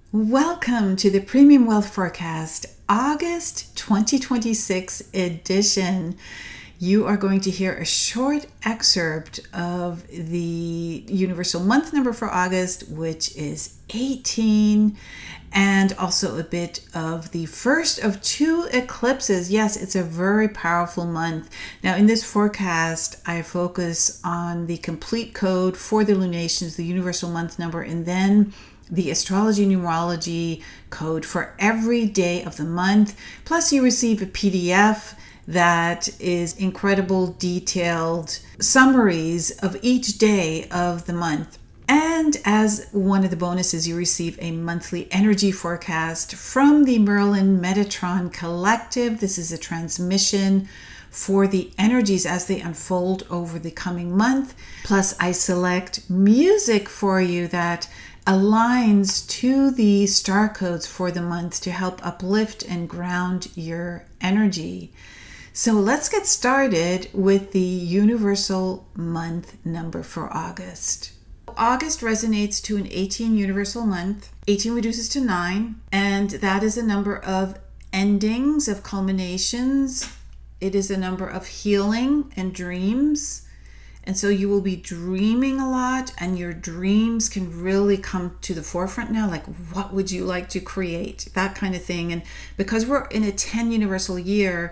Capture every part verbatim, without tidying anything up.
Welcome to the Premium Wealth Forecast, August twenty twenty-six edition. You are going to hear a short excerpt of the universal month number for August, which is eighteen, and also a bit of the first of two eclipses. Yes, it's a very powerful month. Now, in this forecast, I focus on the complete code for the lunations, the universal month number, and then the astrology numerology code for every day of the month. Plus, you receive a P D F that is incredible detailed summaries of each day of the month. And as one of the bonuses, you receive a monthly energy forecast from the Merlin Metatron Collective. This is a transmission for the energies as they unfold over the coming month. Plus, I select music for you that aligns to the star codes for the month to help uplift and ground your energy. So let's get started with the universal month number for August. August resonates to an eighteen universal month. eighteen reduces to nine, and that is a number of endings, of culminations. It is a number of healing and dreams. And so you will be dreaming a lot, and your dreams can really come to the forefront now. Like, what would you like to create? That kind of thing. And because we're in a ten universal year,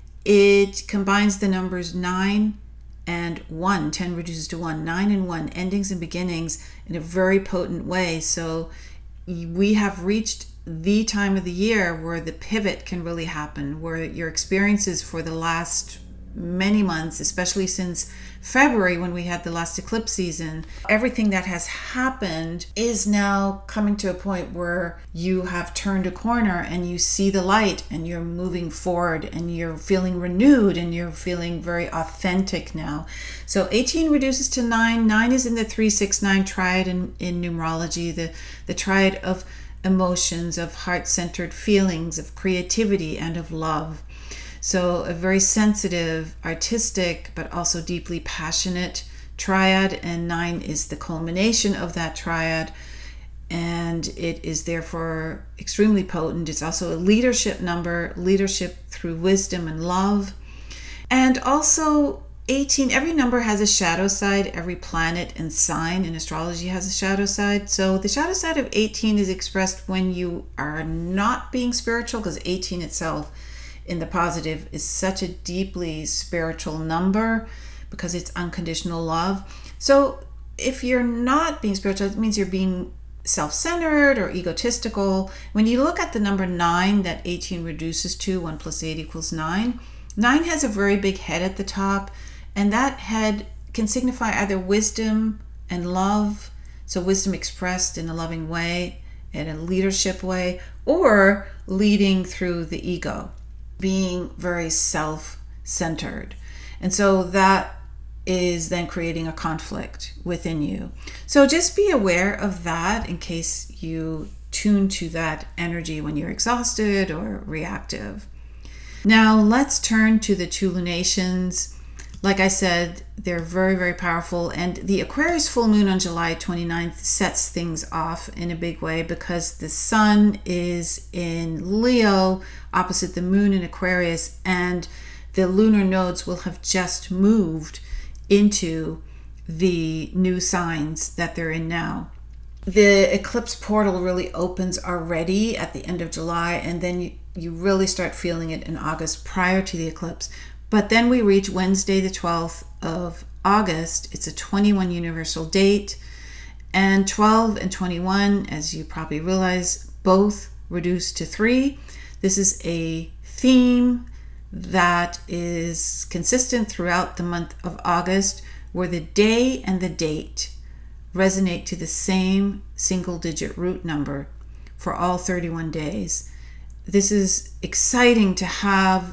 it combines the numbers nine and one. ten reduces to one. nine and one, endings and beginnings, in a very potent way. So we have reached the time of the year where the pivot can really happen, where your experiences for the last many months, especially since February when we had the last eclipse season, everything that has happened is now coming to a point where you have turned a corner and you see the light and you're moving forward and you're feeling renewed and you're feeling very authentic now. So eighteen reduces to nine. nine is in the three six nine triad in, in numerology, the, the triad of emotions, of heart-centered feelings, of creativity, and of love. So a very sensitive, artistic, but also deeply passionate triad, and nine is the culmination of that triad, and it is therefore extremely potent. It's also a leadership number, leadership through wisdom and love. And also eighteen, every number has a shadow side. Every planet and sign in astrology has a shadow side. So the shadow side of eighteen is expressed when you are not being spiritual, because eighteen itself in the positive is such a deeply spiritual number because it's unconditional love. So if you're not being spiritual, it means you're being self-centered or egotistical. When you look at the number nine that eighteen reduces to, one plus eight equals nine, nine has a very big head at the top, and that head can signify either wisdom and love, so wisdom expressed in a loving way, in a leadership way, or leading through the ego, being very self-centered. And so that is then creating a conflict within you. So just be aware of that in case you tune to that energy when you're exhausted or reactive. Now let's turn to the two lunations. Like I said, they're very, very powerful. And the Aquarius full moon on July twenty-ninth sets things off in a big way because the sun is in Leo opposite the moon in Aquarius, and the lunar nodes will have just moved into the new signs that they're in now. The eclipse portal really opens already at the end of July, and then you, you really start feeling it in August prior to the eclipse. But then we reach Wednesday, the twelfth of August. It's a twenty-one universal date. And twelve and twenty-one, as you probably realize, both reduce to three. This is a theme that is consistent throughout the month of August, where the day and the date resonate to the same single-digit root number for all thirty-one days. This is exciting to have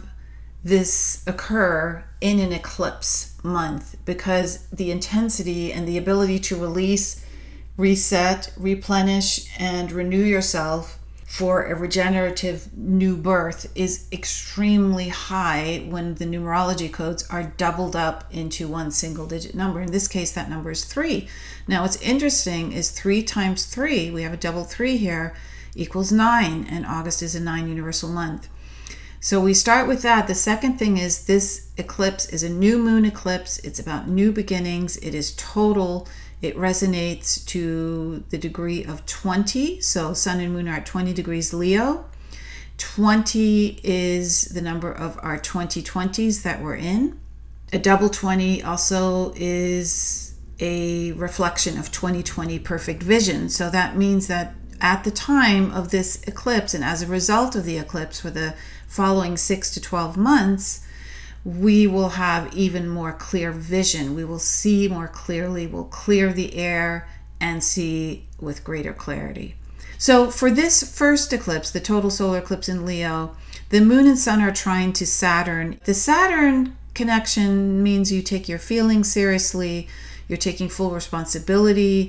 this occur in an eclipse month because the intensity and the ability to release, reset, replenish, and renew yourself for a regenerative new birth is extremely high when the numerology codes are doubled up into one single digit number. In this case, that number is three. Now, what's interesting is three times three, we have a double three here, equals nine, and August is a nine universal month. So we start with that. The second thing is this eclipse is a new moon eclipse. It's about new beginnings. It is total. It resonates to the degree of twenty. So sun and moon are at twenty degrees Leo. twenty is the number of our twenty twenties that we're in. A double twenty also is a reflection of twenty twenty perfect vision. So that means that at the time of this eclipse, and as a result of the eclipse for the following six to twelve months, we will have even more clear vision. We will see more clearly. We'll clear the air and see with greater clarity. So for this first eclipse, the total solar eclipse in Leo, the moon and sun are trying to Saturn. The Saturn connection means you take your feelings seriously. You're taking full responsibility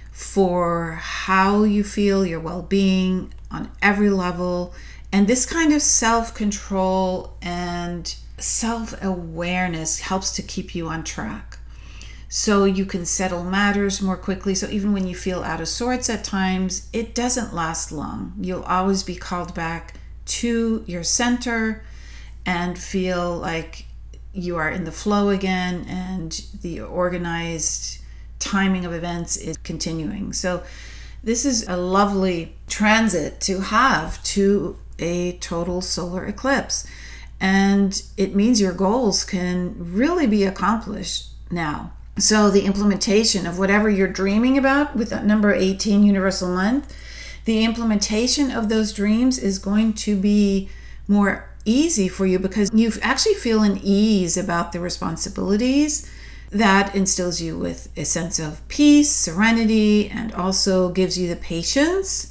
for how you feel, your well-being on every level. And this kind of self-control and self-awareness helps to keep you on track. So you can settle matters more quickly. So even when you feel out of sorts at times, it doesn't last long. You'll always be called back to your center and feel like you are in the flow again, and the organized timing of events is continuing. So this is a lovely transit to have to a total solar eclipse. And it means your goals can really be accomplished now. So the implementation of whatever you're dreaming about with that number eighteen universal month, the implementation of those dreams is going to be more easy for you because you actually feel an ease about the responsibilities. That instills you with a sense of peace, serenity, and also gives you the patience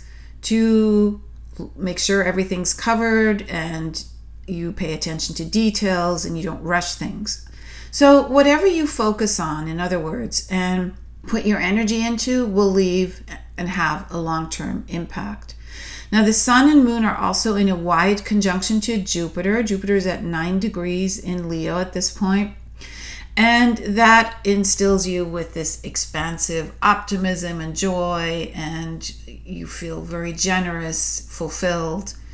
to make sure everything's covered and you pay attention to details and you don't rush things. So whatever you focus on, in other words, and put your energy into will leave and have a long-term impact. Now the sun and moon are also in a wide conjunction to Jupiter. Jupiter is at nine degrees in Leo at this point. And that instills you with this expansive optimism and joy, and you feel very generous, fulfilled.